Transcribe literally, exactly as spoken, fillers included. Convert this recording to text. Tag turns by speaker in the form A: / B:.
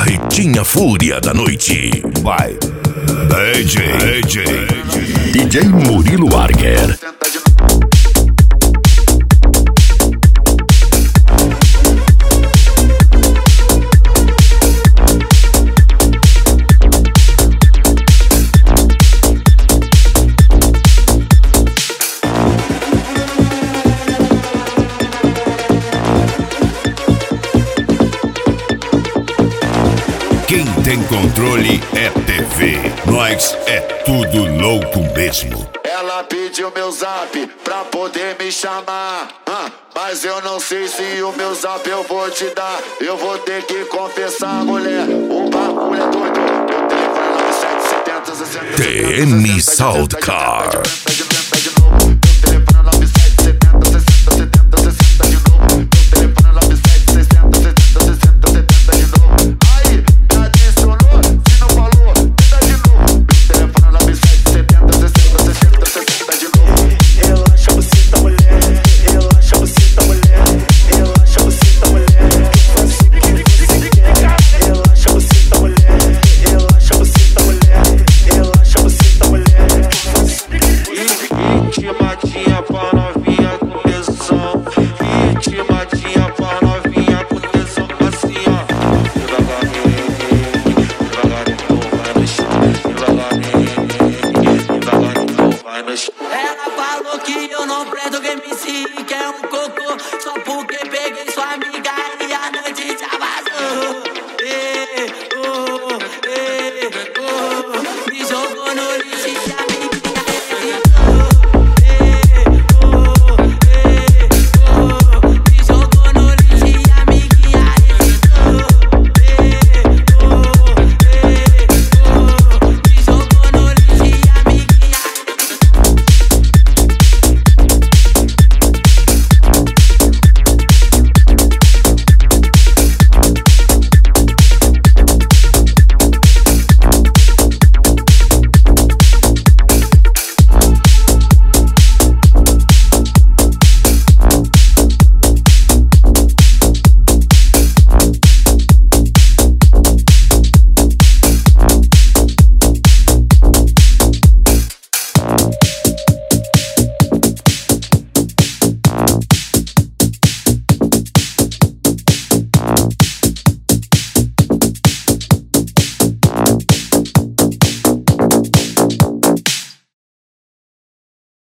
A: Barretinha Fúria da Noite. Vai, D J, D J, D J Murilo Arger. Quem tem controle é T V, nós é tudo louco mesmo.
B: Ela pediu meu zap pra poder me chamar, ah, mas eu não sei se o meu zap eu vou te dar. Eu vou ter que confessar, mulher, o bagulho é doido. Eu telefone nove sete setenta sessenta
A: T N Soundcar.
C: Intimadinha pra novinha com tesão, intimadinha pra novinha com tesão, assim ó. Devagarinho, devagarinho vai no chão, devagarinho, devagarinho vai no chão.
D: Ela falou que eu não prendo game sim, que é um